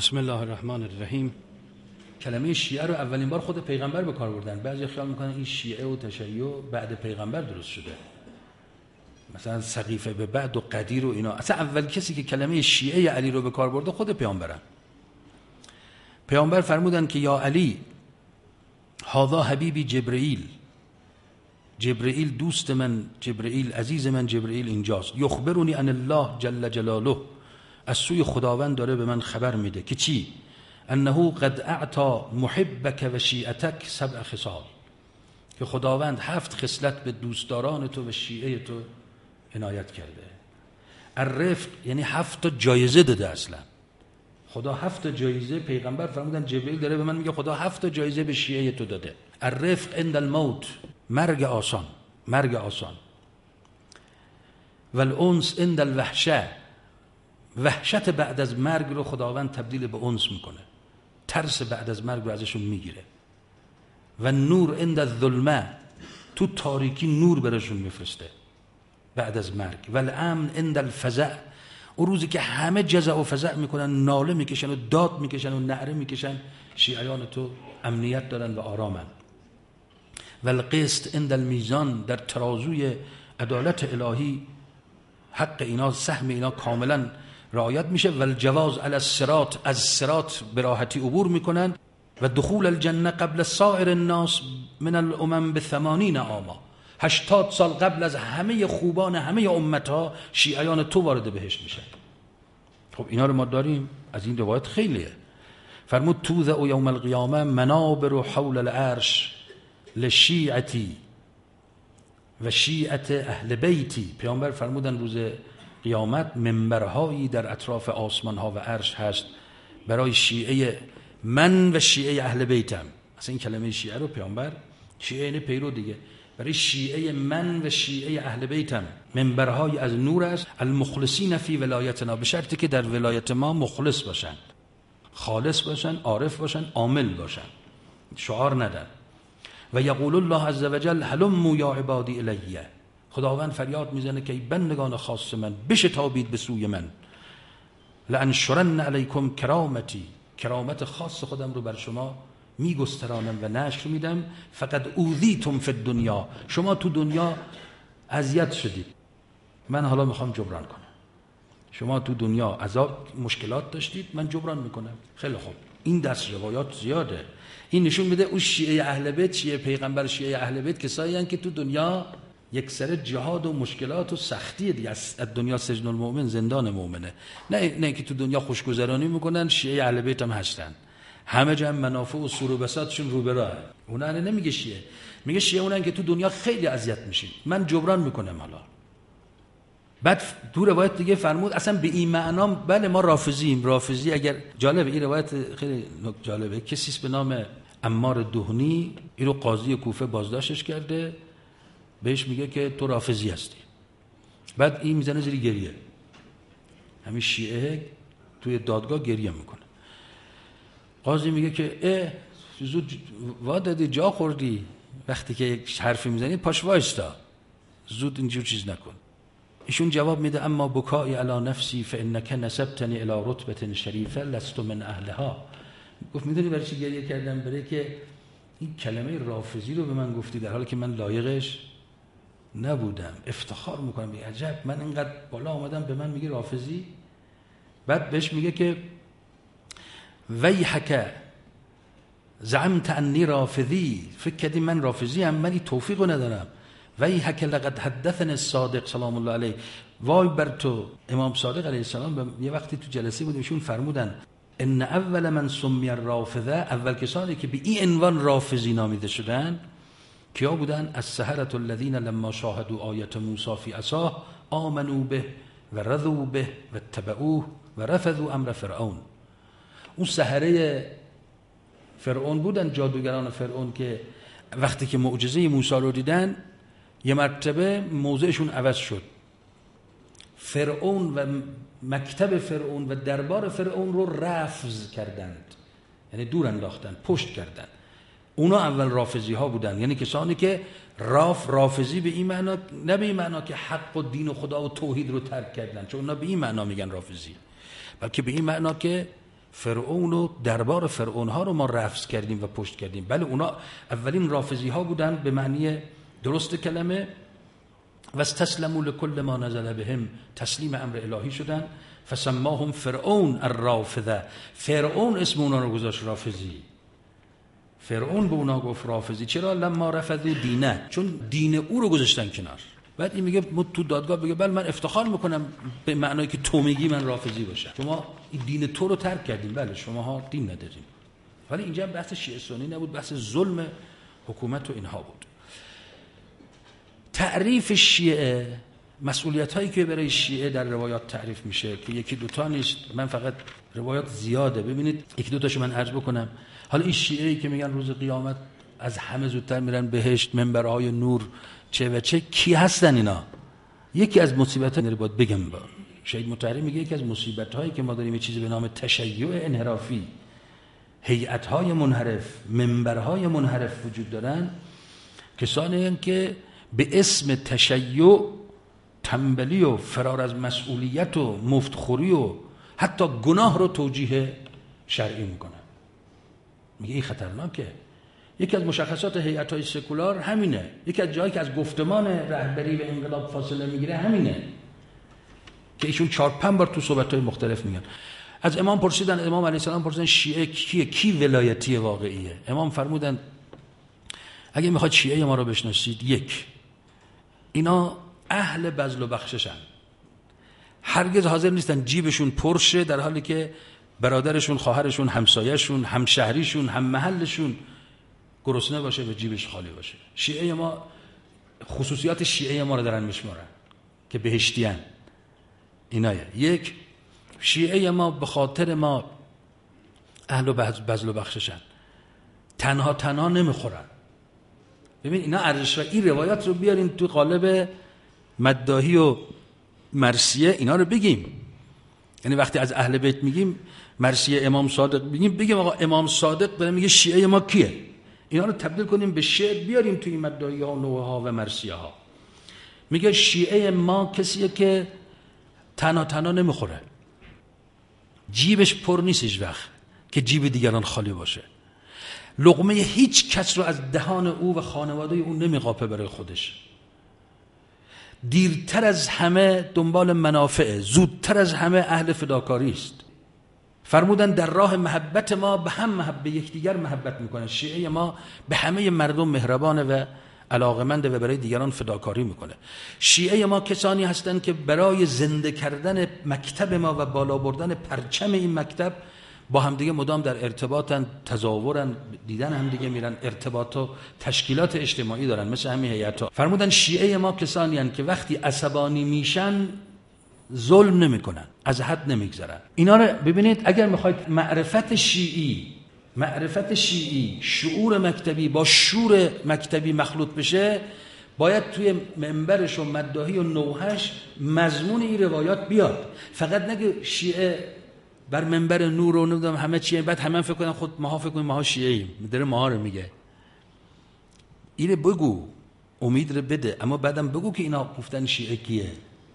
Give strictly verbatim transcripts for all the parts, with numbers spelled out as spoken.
بسم الله الرحمن الرحیم. کلمه شیعه رو اولین بار خود پیغمبر به کار بردن. بعضی خیال میکنن این شیعه و تشیع بعد پیغمبر درست شده، مثلا سقیفه به بعد و قدیر و اینا. اصلا اول کسی که کلمه شیعه علی رو به کار برده خود پیامبرن. پیامبر فرمودن که یا علی هذا حبیبی جبرئیل، جبرئیل دوست من، جبرئیل عزیز من، جبرئیل اینجاست. یخبرونی ان الله جل جلاله، از سوی خداوند داره به من خبر میده که چی؟ انه قد اعطا محبک و شیعتک سبع خصال، که خداوند هفت خصلت به دوستداران تو و شیعه تو عنایت کرده. الرفق یعنی هفت جایزه داده. اصلا خدا هفت جایزه، پیغمبر فرمودن جبرئیل داره به من میگه خدا هفت جایزه به شیعه تو داده. الرفق عند الموت، مرگ آسان، مرگ آسان. و الانس عند الوحشه، وحشت بعد از مرگ رو خداوند تبدیل به انس میکنه، ترس بعد از مرگ رو ازشون میگیره. و نور عند الظلمه، تو تاریکی نور برشون میفرسته بعد از مرگ. و الامن عند الفزع، اون روزی که همه جزع و فزع میکنن، ناله میکشن و داد میکشن و نعره میکشن، شیعیان تو امنیت دارن و آرامن. و القسط عند المیزان، در ترازوی عدالت الهی حق اینا، سهم اینا کاملا رعایت میشه. و الجواز علی الصراط، از صراط به راحتی عبور میکنن. و دخول الجنه قبل سایر الناس من الامم بثمانین عاما، هشتاد سال قبل از همه خوبان همه امتها شیعیان تو وارد بهشت میشن. خب اینا رو ما داریم، از این روایت خیلیه. فرمود توضع یوم القیامه منابر حول العرش لشیعتی و شیعت اهل بیتی. پیامبر فرمودن روز قیامت منبرهایی در اطراف آسمان ها و عرش هست برای شیعه من و شیعه اهل بیتم. اصلا این کلمه شیعه رو پیامبر، شیعه اینه پیرو دیگه، برای شیعه من و شیعه اهل بیتم منبرهایی از نور است. المخلصین فی ولایتنا، به شرطی که در ولایت ما مخلص باشن، خالص باشن، عارف باشن، عامل باشن، شعار ندن. و یقول الله عز وجل هلموا یا عبادی الیه، خداوند فریاد میزنه که ای بندگان خاص من بشتابید به سوی من. لانشرن علیکم کرامتی، کرامت خاص خودم رو بر شما میگسترانم و نشر میدم. فقط اوذیتم فی الدنیا، شما تو دنیا اذیت شدید، من حالا میخوام جبران کنم. شما تو دنیا عذاب مشکلات داشتید، من جبران میکنم. خیلی خوب، این دست روایات زیاده. این نشون میده اون شیعه اهل بیت، شیعه پیغمبر، شیعه اهل بیت کسایی هستند که تو دنیا یک سر جهاد و مشکلات و سختی دیگه. از دنیا سجن المؤمن، زندان مؤمنه. نه نه که تو دنیا خوشگذرانی میکنن. شیعه اهل بیت هم هستن، همه جا منافع و سور و بساطشون رو به راه. اونا نمیگه شیعه، میگه شیعه اونن که تو دنیا خیلی اذیت میشین، من جبران میکنم. حالا بعد تو روایت دیگه فرمود اصلا به این معنا، بله ما رافضیم. رافضی اگر جالب، این روایت خیلی جالبه. کسی به نام عمار دهنی، این رو قاضی کوفه بازداشتش کرده، بهش میگه که تو رافضی هستی. بعد این میزنه زیر گریه، همین شیعه توی دادگاه گریه میکنه. قاضی میگه که اه زود وا دادی، جا خوردی، وقتی که یک حرفی میزنی پاش وایستا، زود اینجور چیز نکن. ایشون جواب میده اما بکایی علی نفسی فانک نسبتنی الی رتبه شریفه لست من اهلها. گفت میدونی برای چی گریه کردم؟ برای که این کلمه رافضی رو به من گفتی در حالی که من لایقش نبودم. افتخار میکنم، بی عجب من اینقدر بالا آمدم به من میگه رافضی. بعد بهش میگه که ویحک زعمت انی رافضی، فکر کردی من رافضی ام، من این توفیقو ندارم. ویحک لقد حدثنی الصادق سلام الله علیه، وای بر تو. امام صادق علیه السلام یه وقتی تو جلسه بود، ایشون فرمودن ان اول من سمی الرافضه، اول کسانی که به این عنوان رافضی نامیده شدن کیا بودن؟ السحرة الذين لما شاهدوا آیت موسی فی عصاه آمنوا به و رضوا به و اتبعوه و رفضوا امر فرعون. اون سحره فرعون بودن، جادوگران فرعون، که وقتی که معجزه موسی رو دیدن یه مرتبه موضعشون عوض شد. فرعون و مکتب فرعون و دربار فرعون رو رفض کردند، یعنی دور انداختن، پشت کردند. اونا اول رافضی ها بودن، یعنی کسانی که راف رافضی به این معنا، نه به این معنا که حق و دین و خدا و توحید رو ترک کردن، چون اونا به این معنا میگن رافضی، بلکه به این معنا که فرعون و دربار فرعون ها رو ما رفض کردیم و پشت کردیم. بله اونا اولین رافضی ها بودن به معنی درست کلمه، و استسلموا لكل ما نزل بهم، تسلیم امر الهی شدن. فسماهم فرعون الرافضه، فرعون اسم اونا رو گذاشت رافضی. فرعون به اونا گفت رافضی. چرا؟ لما رفضوا دینه، چون دین او رو گذاشتن کنار. بعد این میگه تو دادگاه بگه بله من افتخار میکنم به معنایی که تو میگی من رافضی باشم، شما این دین تو رو ترک کردیم، بله شماها دین نداریم. ولی اینجا بحث شیعه سنی نبود، بحث ظلم حکومت و اینها بود. تعریف شیعه، مسئولیت هایی که برای شیعه در روایات تعریف میشه که یکی دوتا نیست، من فقط روایات زیاده. ببینید یکی دوتاشو من عرض بکنم. حالا این شیعه ای که میگن روز قیامت از همه زودتر میرن بهشت، منبرهای نور، چه و چه، کی هستن اینا؟ یکی از مصیبت ها باید بگم، با شهید مطهری میگه یکی از مصیبت هایی که ما داریم یه چیزی به نام تشیع انحرافی، هیئت های منحرف، منبرهای منحرف وجود دارن، کسانی هستند که به اسم تشیع تنبلی و فرار از مسئولیت و مفتخوری و حتی گناه رو توجیه شرعی میکنن. میگه این خطرناکه. یکی از مشخصات هیئت‌های سکولار همینه. یکی از جایی که از گفتمان رهبری به انقلاب فاصله میگیره همینه که ایشون چهار پنج بار تو صحبت‌های مختلف میگن. از امام پرسیدن، امام علیه السلام پرسیدن شیعه کیه، کی ولایتی واقعیه؟ امام فرمودن اگه میخواید شیعه ما رو بشناسید، یک، اینا اهل بذل و بخششن، هرگز حاضر نیستن جیبشون پرشه در حالی که برادرشون، خواهرشون، همسایه‌شون، همشهریشون، هم محلشون گرسنه باشه و جیبش خالی باشه. شیعه ما خصوصیات شیعه ما رو دارن میشمارن که بهشتیان. اینایه. یک، شیعه ما به خاطر ما اهل و بذل و بخششن، تنها تنها نمیخورن. ببین اینا ارزش و این روایات رو بیارین تو قالب مداحی و مرثیه اینا رو بگیم. یعنی وقتی از اهل بیت میگیم مرثیه امام صادق بگیم، بگیم آقا امام صادق داره میگه شیعه ما کیه، اینا رو تبدیل کنیم به شعر بیاریم توی مداحی ها و نوحه ها و مرثیه ها. میگه شیعه ما کسیه که تنها تنها نمیخوره، جیبش پر نیست هیچ وقت که جیب دیگران خالی باشه، لقمه هیچ کس رو از دهان او و خانواده او نمیقاپه برای خودش، دیرتر از همه دنبال منافعه، زودتر از همه اهل فداکاری است. فرمودن در راه محبت ما به هم محبت یکدیگر محبت میکنه. شیعه ما به همه مردم مهربانه و علاقمنده و برای دیگران فداکاری میکنه. شیعه ما کسانی هستند که برای زنده کردن مکتب ما و بالا بردن پرچم این مکتب با همدیگه مدام در ارتباطن، تزاورن، دیدن همدیگه میرن، ارتباط و تشکیلات اجتماعی دارن مثل همین هیئت‌ها. فرمودن شیعه ما کسانی هستند که وقتی عصبانی میشن ظلم نمیکنن، از حد نمیگذرن. اینا رو ببینید، اگر میخواید معرفت شیعی، معرفت شیعی، شعور مکتبی با شور مکتبی مخلوط بشه، باید توی منبرش و مداحی و نوحش مضمون این روایات بیاد. فقط نگه شیعه بر منبر نور و نمیدونم همه چیه، بعد همه فکر کنن خود ماها فکر کنیم ماها شیعه ایم، داره ماها رو میگه. اینو بگو، امید رو بده، اما بعدم بگو که اینا گفتن شیعه کیه.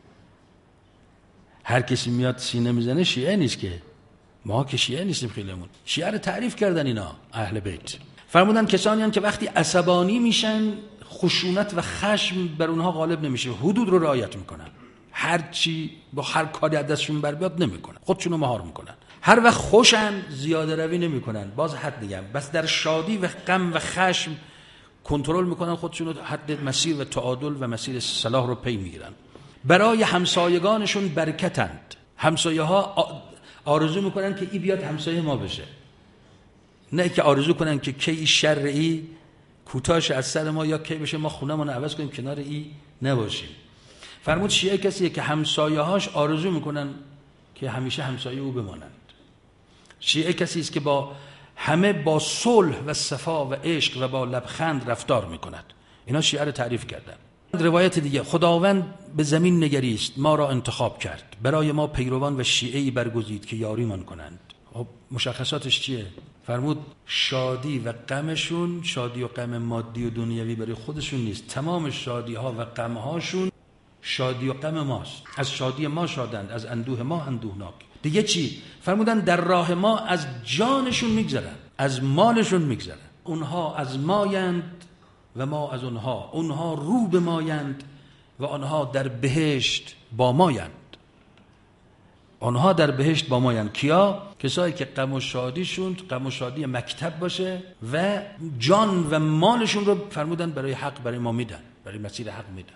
هر کسی میاد سینه میزنه شیعه نیست که، ما که شیعه نیستیم خیلیمون. شیعه رو تعریف کردن اینا اهل بیت. فرمودن کسانی هستند که وقتی عصبانی میشن خشونت و خشم بر اونها غالب نمیشه، حدود رو رعایت میکنن، هر چی با هر کاری از دستشون بر بیاد نمیکنن، خودشونو مهار میکنن. هر وقت خوشن زیاده روی نمیکنن، باز حد دیگه، بس در شادی و غم و خشم کنترل میکنن خودشونو، حد مسیر و تعادل و مسیر صلاح رو پی میگیرن. برای همسایگانشون برکتند. همسایه ها آرزو میکنن که ای بیاد همسایه ما بشه، نه که آرزو کنن که کی شر ای کوتاش از سر ما، یا کی بشه ما خونمون عوض کنیم کنار ای نباشیم. فرمود شیعه کسیه که همسایه هاش آرزو میکنن که همیشه همسایه او بمانند. شیعه کسی است که با همه با صلح و صفا و عشق و با لبخند رفتار میکند. اینا شیعه رو تعریف کردن. روایت دیگه، خداوند به زمین نگریست، ما را انتخاب کرد، برای ما پیروان و شیعه‌ای برگزید که یاریمان کنند. خب مشخصاتش چیه؟ فرمود شادی و غمشون، شادی و غم مادی و دنیوی برای خودشون نیست، تمام شادی ها و غم هاشون شادی و غم ماست. از شادی ما شادند، از اندوه ما اندوهناک. دیگه چی؟ فرمودن در راه ما از جانشون میگذرن، از مالشون میگذرن. اونها از مایند و ما از اونها، اونها رو به مایند و آنها در بهشت با مایند. آنها در بهشت با مایند. کیا؟ کسایی که غم و شادیشون غم و شادی مکتب باشه و جان و مالشون رو فرمودن برای حق، برای ما میدن، برای مسیر حق میدن.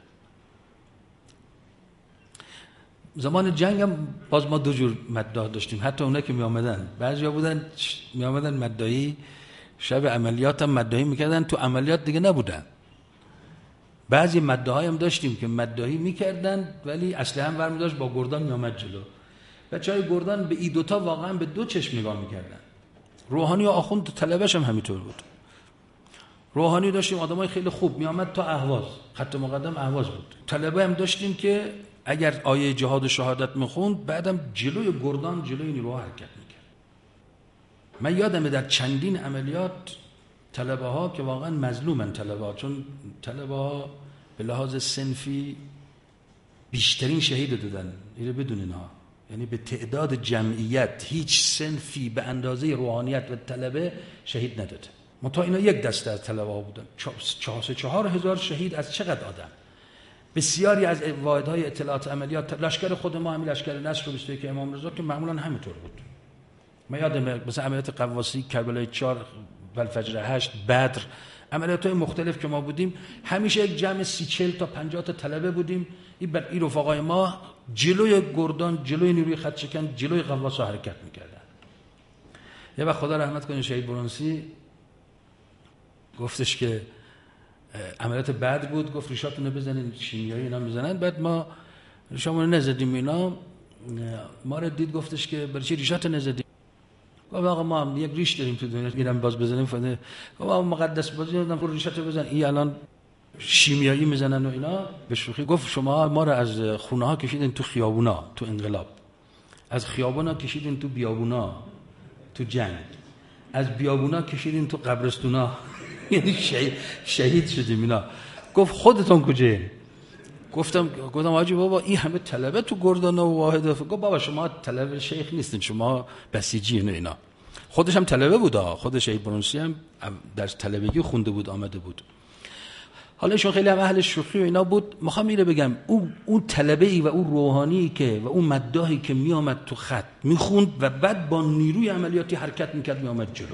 زمان جنگ هم باز ما دو جور مداح داشتیم. حتی اونایی که می آمدن، بعضیا بودن می آمدن مداحی، شب عملیات هم مداحی میکردن، تو عملیات دیگه نبودن. بعضی مداحی هم داشتیم که مداحی میکردن ولی اسلحه هم برمی داشت، با گردان می آمد جلو. بچهای گردان به این دوتا واقعا به دو چشم نگاه میکردن. روحانی و آخوند طلبش هم همینطور بود. روحانی داشتیم آدمای خیلی خوب می آمد تا اهواز، خط مقدم اهواز بود. طلبه هم داشتیم که اگر آیه جهاد و شهادت میخوند بعدم جلوی گردان، جلوی نیروها حرکت میکرد. من یادمه در چندین عملیات طلبه ها که واقعا مظلومن طلبه ها، چون طلبه ها به لحاظ صنفی بیشترین شهید دادن. اینو بدونین ها، یعنی به تعداد جمعیت هیچ صنفی به اندازه روحانیت و طلبه شهید نداده. منتها اینا یک دسته از طلبه ها بودن. چهار چهار هزار شهید از چقدر آدم؟ بسیاری از واحدهای اطلاعات عملیات، لشکر خود ما همین لشکر نصر و بیست و یک امام رضا که معمولا همینطور بود. من یادم مثلا عملیات قواسی، کربلای چهار، والفجر هشت، بدر، عملیات‌های مختلف که ما بودیم، همیشه یک جمع سی چهل تا پنجاه تا طلبه بودیم. این بر این رفقای ما جلوی گردان، جلوی نیروی خط شکن، جلوی قواسا حرکت می‌کردن. یه وقت خدا رحمت کنه شهید برونسی گفتش که عملیات بعد بود، گفت ریشاتونو بزنین، شیمیایی اینا میزنن. بعد ما ریشامونو نزدیم، اینا ما رو دید گفتش که برای چی ریشاتو نزدیم؟ گفت آقا ما هم یک ریش داریم تو دنیا، میرم باز بزنیم فاده. گفت آقا مقدس بازی دادم، برو ریشاتو بزن، این الان شیمیایی میزنن و اینا. به شوخی گفت شما ما رو از خونه ها کشیدین تو خیابونا، تو انقلاب، از خیابونا کشیدین تو بیابونا، تو جنگ، از بیابونا کشیدین تو قبرستونا، یعنی شهید, شهید شدیم اینا. گفت خودتون کجایی؟ گفتم گفتم حاجی بابا این همه طلبه تو گردان و واحد. گفت بابا شما طلبه شیخ نیستین، شما بسیجین و اینا. خودش هم طلبه بود، خود شهید برونسی هم در طلبگی خونده بود، آمده بود. حالا ایشون خیلی هم اهل شوخی و اینا بود. میخوام اینو بگم، اون اون طلبه‌ای و اون روحانی که و اون مداحی که میآمد تو خط میخوند و بعد با نیروی عملیاتی حرکت میکرد میآمد جلو.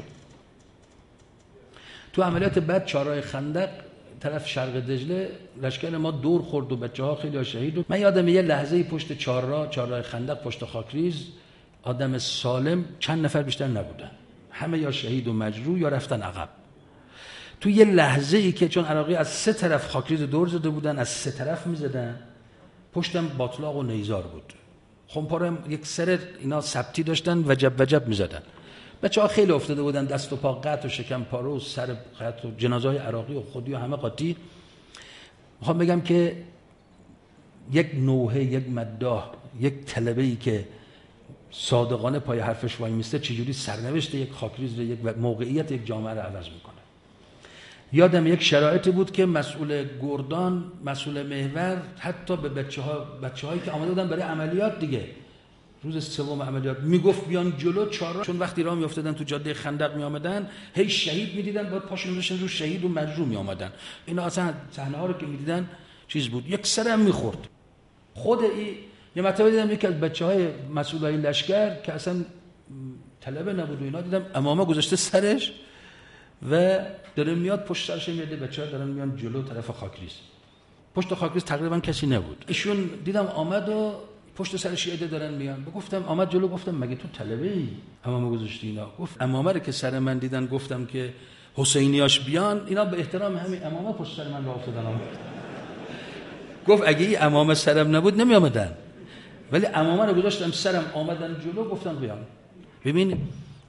تو عملیات بعد چهارراه خندق طرف شرق دجله لشکر ما دور خورد و بچه‌ها خیلی شهید. من یادم یه لحظه‌ای پشت چهارراه چهارراه خندق پشت خاکریز آدم سالم چند نفر بیشتر نبودن، همه یا شهید و مجروح یا رفتن عقب. تو یه لحظه‌ای که چون عراقی از سه طرف خاکریز دور زده بودن، از سه طرف می‌زدن، پشتم باطلاق و نیزار بود، خمپاره یک سر اینا ثبتی داشتن، وجب وجب می‌زدن. بچه‌ها خیلی افتاده بودن، دست و پا قطع و شکم پاره و سر قطع و جنازه‌های عراقی و خودی و همه قاطی. میخوام بگم که یک نوحه، یک مداح، یک طلبه‌ای که صادقانه پای حرفش وای میسته چجوری سرنوشت یک خاکریز رو، یک موقعیت یک جامعه رو عوض میکنه. یادم یک شرایطی بود که مسئول گردان، مسئول محور، حتی به بچه‌ها بچه‌هایی که آمده بودن برای عملیات دیگه، روز سوم عملیات میگفت بیان جلو چهارراه، چون وقتی راه میافتادن تو جاده خندق میآمدن هی شهید میدیدن، بعد پاشون میذاشتن رو شهید و مجروح میآمدن. اینا اصلا صحنه ها رو که میدیدن چیز بود، یک سرم میخورد. خود این یه مرتبه دیدم یکی از بچهای مسئولای لشکر که اصلا طلبه نبود و اینا، دیدم امامه گذاشته سرش و داره میاد پشت سرش میاد، بچه‌ها دارن میان جلو طرف خاکریز. پشت خاکریز تقریبا کسی نبود. ایشون دیدم آمد و پشت سرش ایده دارن میان. گفتم آمد جلو، گفتم مگه تو طلبه‌ای امامه گذاشتی اینا؟ گفت امامه رو که سر من دیدن گفتم که حسینیاش بیان، اینا به احترام همین امامه پشت سر من راه افتادن. گفت اگه این امامه سرم نبود نمی آمدن، ولی امامه رو گذاشتم سرم آمدن جلو، گفتم بیان. ببین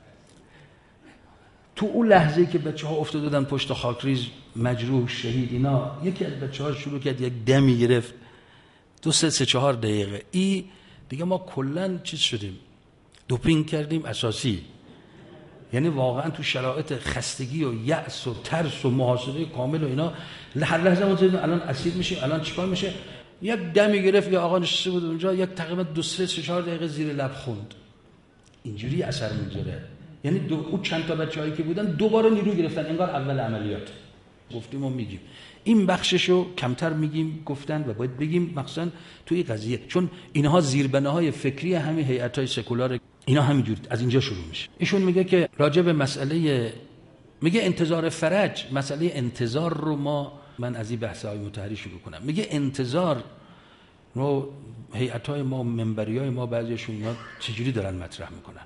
تو اون لحظه‌ای که بچه‌ها افتاده بودن پشت خاکریز مجروح شهید اینا، یکی از بچه‌ها شروع کرد یک دمی گرفت، دو سه سه چهار دقیقه ای دیگه ما کلا چیز شدیم، دوپینگ کردیم اساسی. یعنی واقعا تو شرایط خستگی و یأس و ترس و محاصره کامل و اینا، هر لحظه ما دیدیم الان اسیر میشیم، الان چیکار میشه. یک دمی گرفت یا آقا نشسته بود اونجا، یک تقریبا دو سه چهار دقیقه زیر لب خوند، اینجوری اثر میذاره. یعنی دو اون چند تا بچه‌ای که بودن دوباره نیرو گرفتن، انگار اول عملیات. گفتیم و میگیم این بخششو کمتر میگیم گفتن و باید بگیم مخصوصا توی قضیه، چون اینها زیربناهای فکری همین هیئت‌های سکولار اینا همینجوری از اینجا شروع میشه. ایشون میگه که راجع به مسئله، میگه انتظار فرج، مسئله انتظار رو ما، من از این بحث‌های متحری شروع کنم. میگه انتظار رو هیئت‌های ما، منبریای ما بعضیشون اینا چجوری دارن مطرح میکنن.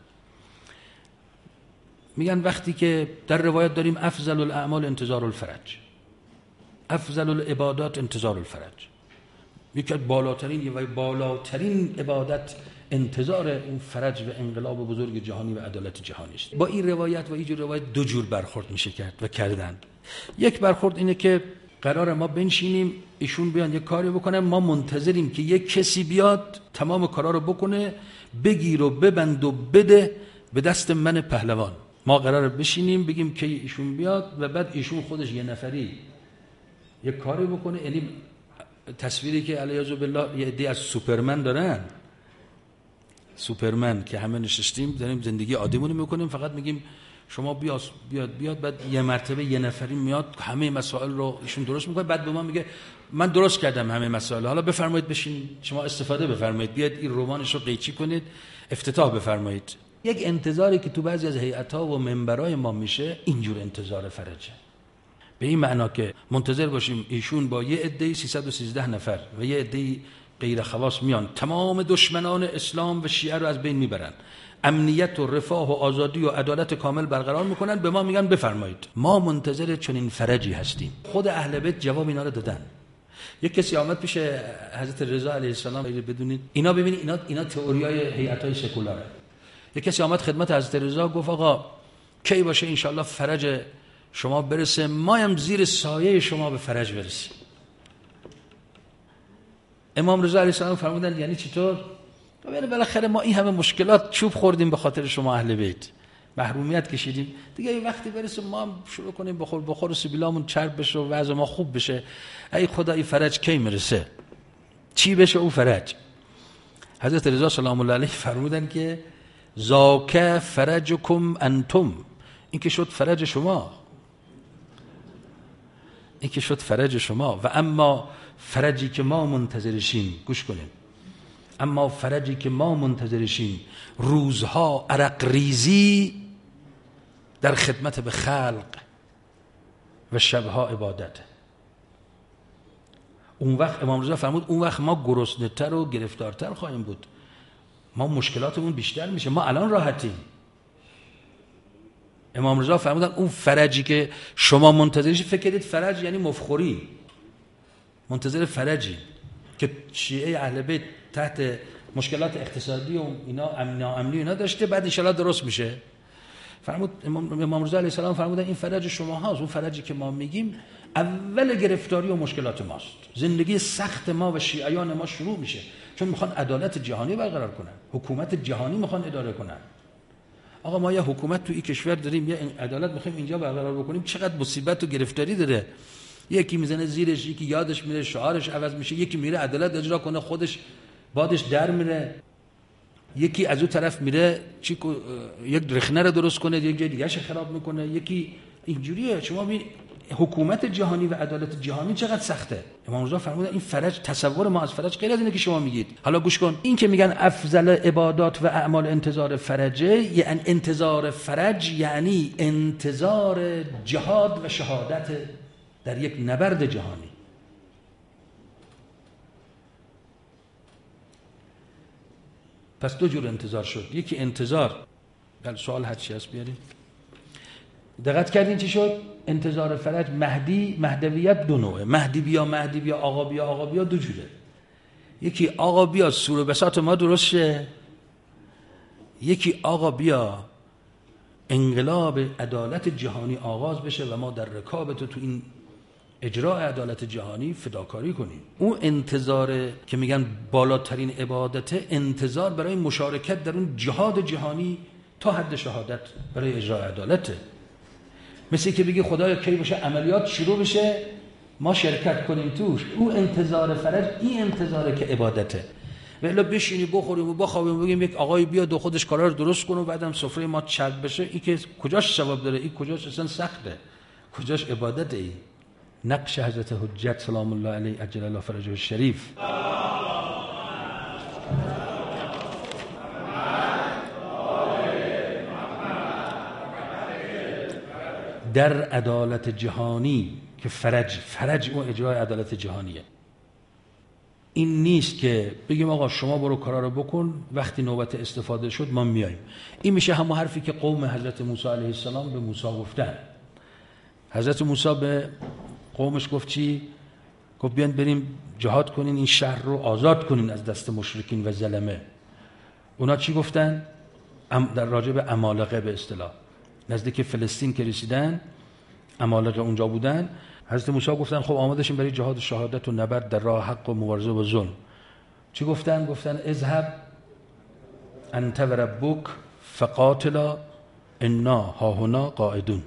میگن وقتی که در روایت داریم افضل الاعمال انتظار الفرج، افضل العبادات انتظار الفرج، یکی از بالاترین و بالاترین عبادت انتظار این فرج و انقلاب بزرگ جهانی و عدالت جهانی است. با این روایت و اینجور روایت دو جور برخورد میشه کرد و کردن. یک برخورد اینه که قرار ما بنشینیم ایشون بیان یک کاری بکنن، ما منتظریم که یک کسی بیاد تمام کارا رو بکنه، بگیر و ببند و بده به دست من پهلوان. ما قراره بشینیم بگیم که ایشون بیاد و بعد ایشون خودش یه نفری یک کاری بکنه. یعنی تصویری که علیاذ بالله یه عده از سوپرمن دارن، سوپرمن که همه نشستیم داریم زندگی عادیمون میکنیم، فقط میگیم شما بیاد بیاد بیاد، بعد یه مرتبه یه نفری میاد همه مسائل رو ایشون درست میکنه، بعد به ما میگه من درست کردم همه مسائل، حالا بفرمایید بشین شما استفاده بفرمایید، بیاد این رمانش رو قیچی کنید، افتتاح بفرمایید. یک انتظاری که تو بعضی از هیئت‌ها و منبرای ما میشه اینجور انتظار فرجه، به این معنا که منتظر باشیم ایشون با یه عده سیصد و سیزده نفر و یه عده غیر خواص میان تمام دشمنان اسلام و شیعه رو از بین میبرن، امنیت و رفاه و آزادی و عدالت کامل برقرار میکنن، به ما میگن بفرمایید. ما منتظر چنین فرجی هستیم. خود اهل بیت جواب اینا رو دادن. یک کسی آمد پیش حضرت رضا علیه السلام، بدونید اینا ببینید اینا اینا تئوریای هیئت‌های سکولاره. یک کسی آمد خدمت حضرت رضا گفت آقا کی باشه انشالله فرج شما برسه، ما هم زیر سایه شما به فرج برسیم. امام رضا علیه السلام فرمودن یعنی چطور؟ یعنی بالاخره ما این همه مشکلات چوب خوردیم به خاطر شما اهل بیت، محرومیت کشیدیم، دیگه این وقتی برسه ما هم شروع کنیم بخور بخور و سبیلامون چرب بشه و وضع ما خوب بشه. ای خدا این فرج کی میرسه؟ چی بشه اون فرج؟ حضرت رضا سلام الله علیه فرمودن که ذاک فرجکم انتم، این که شد فرج شما، این که شد فرج شما. و اما فرجی که ما منتظرشیم، گوش کنیم، اما فرجی که ما منتظرشیم روزها عرق ریزی در خدمت به خلق و شبها عبادت. اون وقت امام رضا فرمود اون وقت ما گرسنه‌تر و گرفتارتر خواهیم بود، ما مشکلاتمون بیشتر میشه، ما الان راحتیم. امام رضا فرمودن اون فرجی که شما منتظرش، فکر کنید فرج یعنی مفخوری، منتظر فرجی که شیعه اهل بیت تحت مشکلات اقتصادی و اینا امن امنی اینا داشته، بعد ان شاءالله درست میشه. فرمود امام امام رضا علیه السلام فرمودن این فرج شما هاست، اون فرجی که ما میگیم اول گرفتاری و مشکلات ماست، زندگی سخت ما و شیعیان ما شروع میشه، چون میخوان عدالت جهانی برقرار کنن، حکومت جهانی میخوان اداره کنن. آقا ما یه حکومت تو این کشور داریم، یه عدالت میخوایم اینجا برقرار بکنیم، چقدر مصیبت و گرفتاری داره. یکی میزنه زیرش، یکی یادش میره، شعارش عوض میشه، یکی میره عدالت اجرا کنه خودش بادش در میره، یکی از اون طرف میره چی یک رخنه رو درست کنه، یک جای دیگه‌اش خراب میکنه، یکی اینجوریه. شما ببین حکومت جهانی و عدالت جهانی چقدر سخته. امام رضا فرمودن این فرج، تصور ما از فرج غیر از اینه که شما میگید. حالا گوش کن، این که میگن افضل عبادات و اعمال انتظار فرجه، یعنی انتظار فرج یعنی انتظار جهاد و شهادت در یک نبرد جهانی. پس دو جور انتظار شد. یکی انتظار، بل سوال هر چی هست بیارید. دقت کردین چی شد؟ انتظار فرج، مهدی، مهدویت دو نوعه، مهدی بیا مهدی بیا، آقا بیا آقا بیا، دو جوره. یکی آقا بیا سور و بساط ما درست شه، یکی آقا بیا انقلاب عدالت جهانی آغاز بشه و ما در رکاب تو تو این اجراء عدالت جهانی فداکاری کنیم. اون انتظار که میگن بالاترین عبادت، انتظار برای مشارکت در اون جهاد جهانی تا حد شهادت برای اجراء عدالته. مثل که بگی خدایا کی باشه عملیات شروع بشه، ما شرکت کنیم توش. او انتظار فرج این انتظاره که عبادته. ولی بشینی بخوریم و بخوابیم و بگیم یک آقای بیاد و خودش کارا رو درست کنه و بعدم سفره ما چرب بشه، این که کجاش ثواب داره؟ این کجاش اصلا سخته؟ کجاش عبادته؟ ای نقش حضرت حجت سلام الله علیه عجل الله فرجه الشریف در عدالت جهانی که فرج فرج اون اجرای عدالت جهانیه. این نیست که بگیم آقا شما برو کارا رو بکن، وقتی نوبت استفاده شد ما میایم. این میشه همون حرفی که قوم حضرت موسی علیه السلام به موسی گفتن. حضرت موسی به قومش گفت چی؟ گفت بیان بریم جهاد کنین، این شهر رو آزاد کنین از دست مشرکین و ظلمه. اونا چی گفتن؟ در راجع به عمالقه به اصطلاح نزدیک فلسطین که رسیدن، عمالقه اونجا بودن. حضرت موسی گفتن خب آماده شیم برای جهاد شهادت و نبرد در راه حق و مبارزه با ظلم. چی گفتن؟ گفتن اذهب انت و ربک فقاتلا انا هاهنا قاعدون.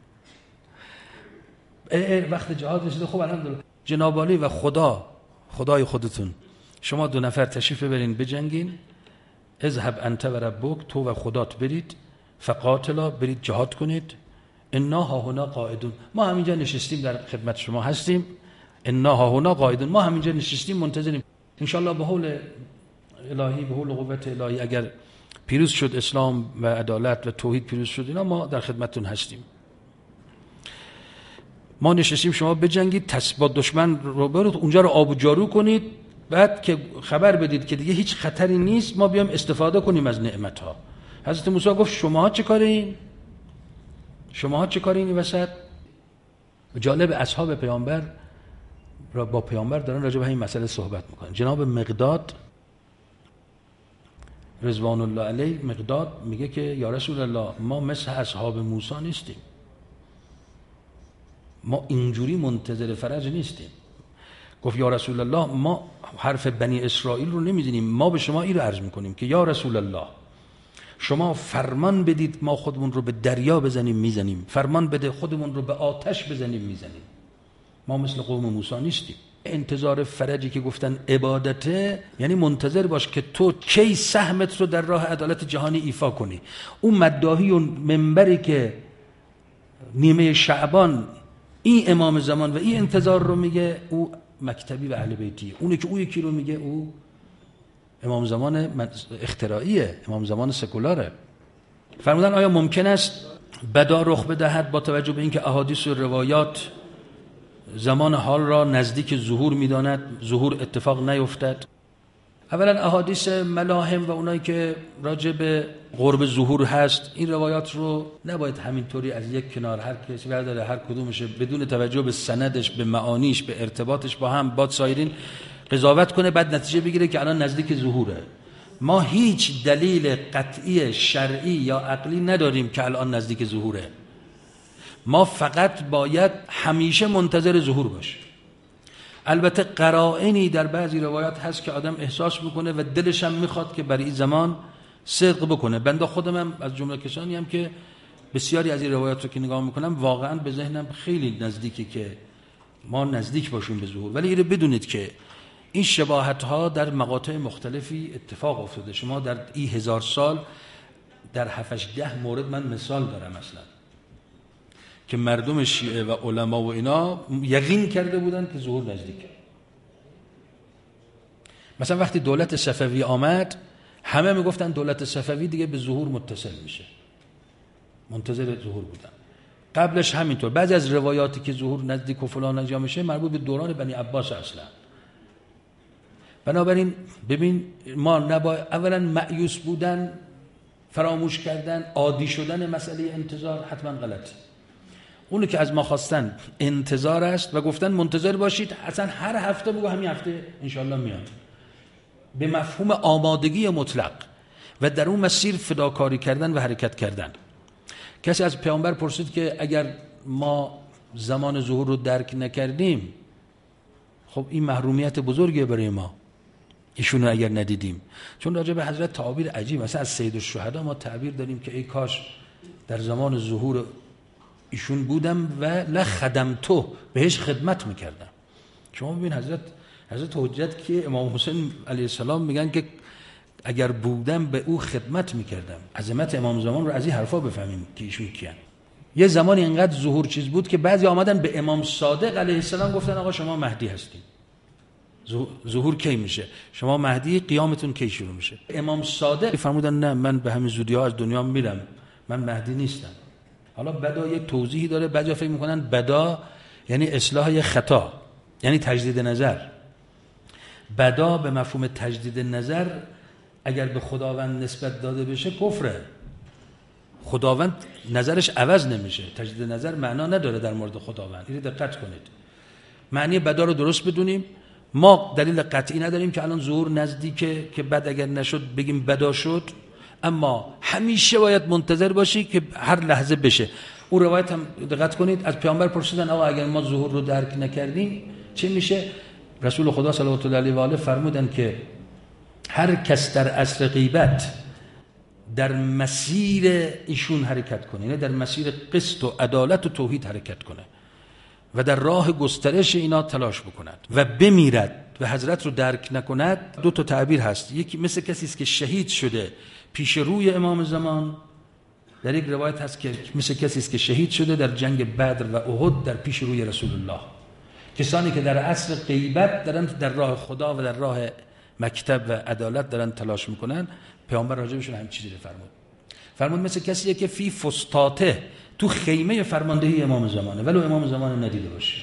وقت جهاد رسیده، خب الحمدلله جناب عالی و خدا خدای خودتون شما دو نفر تشریف ببرین بجنگین. اذهب انت و ربک، تو و خدات برید، فقاتلا برید جهاد کنید، انا هاهنا قاعدون، ما همینجا نشستیم در خدمت شما هستیم. انا هاهنا قاعدون، ما همینجا نشستیم منتظریم. ان شاء الله به حول الهی، به حول قوت الهی اگر پیروز شد اسلام و عدالت و توحید پیروز شد اینا، ما در خدمتتون هستیم. ما نشستیم شما بجنگید، با دشمن رو برید اونجا رو آب و جارو کنید، بعد که خبر بدید که دیگه هیچ خطری نیست ما بیام استفاده کنیم از نعمت‌ها. حضرت موسی گفت شماها چه کارین؟ شماها چه کارین این وسط؟ جالب، اصحاب پیامبر را با پیامبر دارن راجع به این مسئله صحبت میکنن. جناب مقداد رضوان الله علیه، مقداد میگه که یا رسول الله ما مثل اصحاب موسی نیستیم، ما اینجوری منتظر فرج نیستیم. گفت یا رسول الله ما حرف بنی اسرائیل رو نمیدونیم، ما به شما این رو عرض میکنیم که یا رسول الله شما فرمان بدید ما خودمون رو به دریا بزنیم میزنیم، فرمان بده خودمون رو به آتش بزنیم میزنیم. ما مثل قوم موسی نیستیم. انتظار فرجی که گفتن عبادته، یعنی منتظر باش که تو کی سهمت رو در راه عدالت جهانی ایفا کنی. اون مداحی و منبری که نیمه شعبان این امام زمان و این انتظار رو میگه، او مکتبی و اهل بیتی. اونی که او یکی رو میگه او امام زمان اختراعیه، امام زمان سکولاره. فرمودن آیا ممکن است بدا رخ بدهد با توجه به اینکه احادیث و روایات زمان حال را نزدیک ظهور میداند، ظهور اتفاق نیفتد؟ اولا احادیث ملاهم و اونایی که راجع به قرب ظهور هست، این روایات رو نباید همینطوری از یک کنار هر کسی برداره هر کدومش بدون توجه به سندش، به معانیش، به ارتباطش با هم با سایرین قضاوت کنه، بعد نتیجه بگیره که الان نزدیک ظهوره. ما هیچ دلیل قطعی شرعی یا عقلی نداریم که الان نزدیک ظهوره. ما فقط باید همیشه منتظر ظهور باشیم. البته قرائنی در بعضی روایات هست که آدم احساس میکنه و دلش هم میخواد که برای این زمان صدق بکنه. بنده خودم هم از جمله کسانی هم که بسیاری از این روایات رو که نگاه میکنم واقعا به ذهنم خیلی نزدیکی که ما نزدیک باشیم به ظهور. ولی اینو بدونید که این شباهت ها در مقاطع مختلفی اتفاق افتاده. شما در این هزار سال در هفتش ده مورد من مثال دارم اصلا که مردم شیعه و علما و اینا یقین کرده بودن که ظهور نزدیکه. مثلا وقتی دولت صفوی آمد همه میگفتن دولت صفوی دیگه به ظهور متصل میشه، منتظر ظهور بودن. قبلش همینطور. بعضی از روایاتی که ظهور نزدیک و فلان انجام میشه مربوط به دوران بنی عباس اصلا. بنابراین ببین ما نباید اولا مأیوس بودن، فراموش کردن، عادی شدن مسئله انتظار حتما غلطه. اونی که از ما خواستن انتظار است و گفتن منتظر باشید، اصلا هر هفته بگو همین هفته انشالله میاد، به مفهوم آمادگی مطلق و در اون مسیر فداکاری کردن و حرکت کردن. کسی از پیامبر پرسید که اگر ما زمان ظهور رو درک نکردیم، خب این محرومیت بزرگیه برای ما، ایشون رو اگر ندیدیم. چون راجع به حضرت تعبیر عجیب، مثلا از سید الشهدا ما تعبیر داریم که ای کاش در زمان ظهور ایشون بودم و لخدمتو، بهش خدمت میکردم. شما ببین حضرت حضرت حجت که امام حسین علیه السلام میگن که اگر بودم به او خدمت میکردم. عظمت امام زمان رو از این حرفا بفهمیم که ایشون کیان. یه زمانی اینقدر ظهور چیز بود که بعضی آمدن به امام صادق علیه السلام گفتن آقا شما مهدی هستین، ظهور کی میشه؟ شما مهدی، قیامتون کی شروع میشه؟ امام صادق فرمودن نه، من به همین زودی ها از دنیا میرم، من مهدی نیستم. حالا بدا یک توضیحی داره، بعضیا فکر میکنن بدا یعنی اصلاح یک خطا، یعنی تجدید نظر. بدا به مفهوم تجدید نظر اگر به خداوند نسبت داده بشه کفره. خداوند نظرش عوض نمیشه. تجدید نظر معنا نداره در مورد خداوند. اینو دقت کنید. معنی بدا رو درست بدونیم. ما دلیل قطعی نداریم که الان ظهور نزدیکه که بعد اگر نشد بگیم بدا شد، اما همیشه باید منتظر باشی که هر لحظه بشه. اون روایت هم دقت کنید، از پیامبر پرسیدن آقا اگر ما ظهور رو درک نکردیم چه میشه؟ رسول خدا صلی الله علیه و آله فرمودن که هر کس در عصر غیبت در مسیر ایشون حرکت کنه، یعنی در مسیر قسط و عدالت و توحید حرکت کنه و در راه گسترش اینا تلاش بکند و بمیرد و حضرت رو درک نکند، دو تا تعبیر هست. یکی مثل کسی است که شهید شده پیش روی امام زمان، در یک روایت هست که مثل کسی است که شهید شده در جنگ بدر و احد در پیش روی رسول الله. کسانی که در عصر غیبت دارن در راه خدا و در راه مکتب و عدالت دارن تلاش میکنن، پیامبر راجبشون همین چیزی رو فرمود. فرمود مثل کسیه که فی فستاته، تو خیمه فرماندهی امام زمانه، ولو امام زمان ندیده باشه.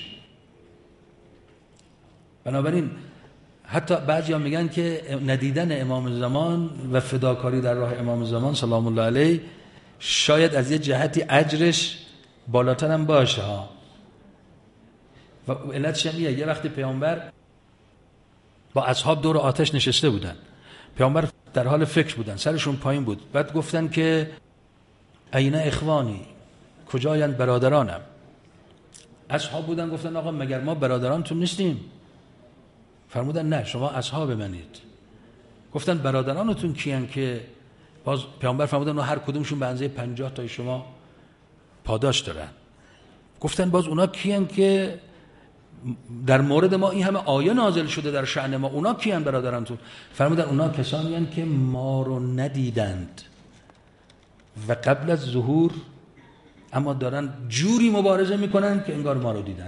بنابراین حتی بعضیا میگن که ندیدن امام زمان و فداکاری در راه امام زمان سلام الله علیه شاید از یه جهتی اجرش بالاتر هم باشه ها. و علت شمیه، یه وقتی پیامبر با اصحاب دور آتش نشسته بودن، پیامبر در حال فکر بودن، سرشون پایین بود، بعد گفتن که اینا اخوانی، کجایند برادرانم؟ اصحاب بودن گفتن آقا مگر ما برادرانتون نیستیم؟ فرمودن نه، شما اصحاب منید. گفتن برادرانتون کیان؟ که باز پیامبر فرمودن هر کدومشون به اندازه پنجاه تای شما پاداش دارن. گفتن باز اونا کیان که در مورد ما این همه آیه نازل شده در شأن ما، اونا کیان برادرانتون؟ فرمودن اونا کسانی هستند که ما رو ندیدند و قبل از ظهور اما دارن جوری مبارزه میکنن که انگار ما رو دیدن.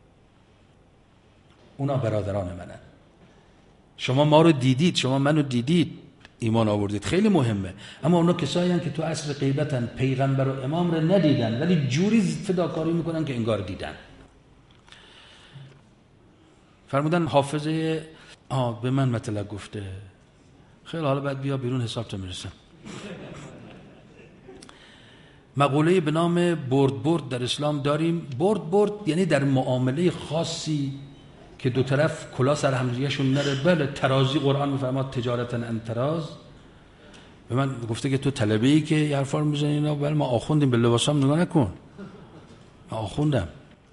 اونا برادران منن. شما ما رو دیدید، شما منو دیدید، ایمان آوردید، خیلی مهمه. اما اونا کسایی هستند که تو عصر غیبتن، پیغمبر و امام رو ندیدن ولی جوری فداکاری میکنن که انگار دیدن. فرمودن حافظه آه به من مطلق گفته، خیلی حالا بعد بیا بیرون حساب تو میرسم. مقوله به نام برد برد در اسلام داریم. برد برد یعنی در معامله خاصی که دو طرف کلا سر همدیگه‌شون نره. بله ترازی، قرآن میفرماد تجارتا عن تراز. به من گفته که تو طلبه‌ای که یه حرفا رو میزنی اینا. بله ما آخوندیم، به لباسام نگاه نکن، من آخوندم.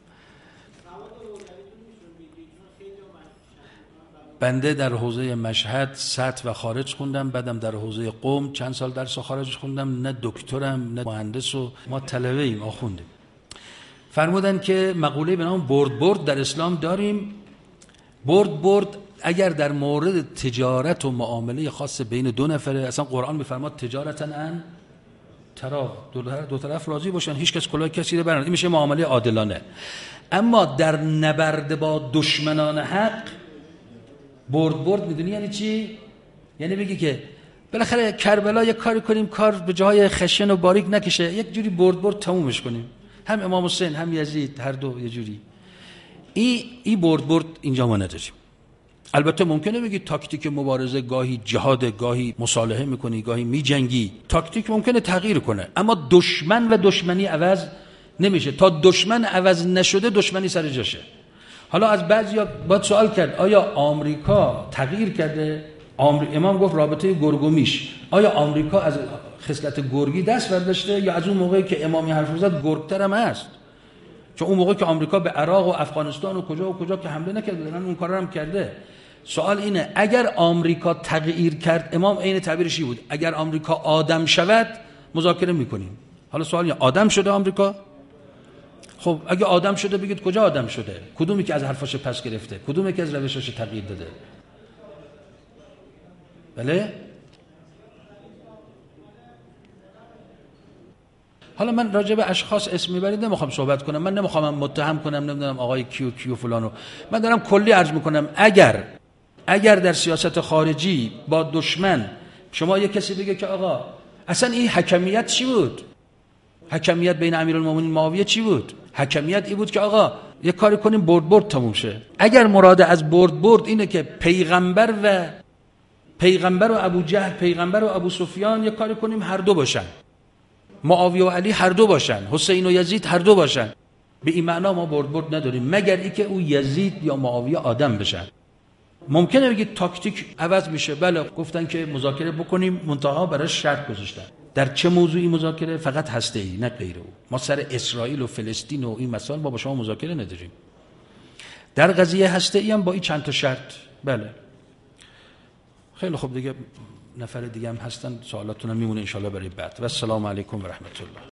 بنده در حوزه مشهد سطح و خارج خوندم، بعدم در حوزه قم چند سال درس و خارج خوندم. نه دکترم نه مهندس، و ما طلبه ایم، آخوندیم. فرمودن که مقوله به نام برد برد در اسلام داریم. برد برد اگر در مورد تجارت و معامله خاص بین دو نفره، اصلا قرآن میفرماد تجارتا عن تراض، دو طرف راضی باشن، هیچ کس کلاه کسی رو برن، این میشه معامله عادلانه. اما در نبرد با دشمنان حق برد برد میدونی یعنی چی؟ یعنی بگی که بالاخره کربلا یک کاری کنیم کار به جای خشن و باریک نکشه، یک جوری برد برد تمومش کنیم. هم امام حسین هم یزید هر دو یه جوری. این ای برد برد اینجا ما نداریم. البته ممکنه بگی تاکتیک مبارزه گاهی جهاد، گاهی مصالحه میکنی، گاهی میجنگی، تاکتیک ممکنه تغییر کنه، اما دشمن و دشمنی عوض نمیشه. تا دشمن عوض نشده دشمنی سر جاشه. حالا از بعضیا باید سوال کرد آیا آمریکا تغییر کرده؟ آمریکا امام گفت رابطه گرگ و میش، آیا آمریکا از خصلت گرگی دست برداشته یا از اون موقعی که امامی حرف زد گرگتر هم هست؟ چون اون موقعی که آمریکا به عراق و افغانستان و کجا و کجا که حمله نکرده، اون کارا هم کرده. سوال اینه اگر آمریکا تغییر کرد، امام عین تعبیرش بود، اگر آمریکا آدم شود مذاکره میکنیم. حالا سوال اینه آدم شده آمریکا؟ خب اگه آدم شده بگید کجا آدم شده؟ کدومی که از حرفاش پس گرفته؟ کدومی که از روشاش تغییر داده؟ بله؟ حالا من راجع به اشخاص اسم میبرید نمیخوام صحبت کنم، من نمیخوام متهم کنم نمیدونم آقای کیو کیو فلانو، من دارم کلی عرض میکنم اگر اگر در سیاست خارجی با دشمن شما یه کسی بگه که آقا اصلا این حکمیت چی بود؟ حکمیت بین امیرالمومنین معاویه چی بود؟ حکمیت این بود که آقا یه کاری کنیم برد برد تموم شه. اگر مراد از برد برد اینه که پیغمبر و پیغمبر و ابو جهل، پیغمبر و ابو سفیان یه کاری کنیم هر دو باشن، معاویه و علی هر دو باشن، حسین و یزید هر دو باشن، به این معنا ما برد برد نداریم مگر اینکه او یزید یا معاویه آدم بشن. ممکنه بگید تاکتیک عوض میشه، بله گفتن که مذاکره بکنیم منتها برای شرط گذاشتن. در چه موضوعی مذاکره؟ فقط هسته‌ای نه غیره. ما سر اسرائیل و فلسطین و این مسائل ما با شما مذاکره نداریم. در قضیه هسته‌ای هم با این چند تا شرط. بله خیلی خوب، دیگه نفر دیگه هم هستن، سوالاتون هم میمونه ان شاء الله برای بعد. و السلام علیکم و رحمت الله.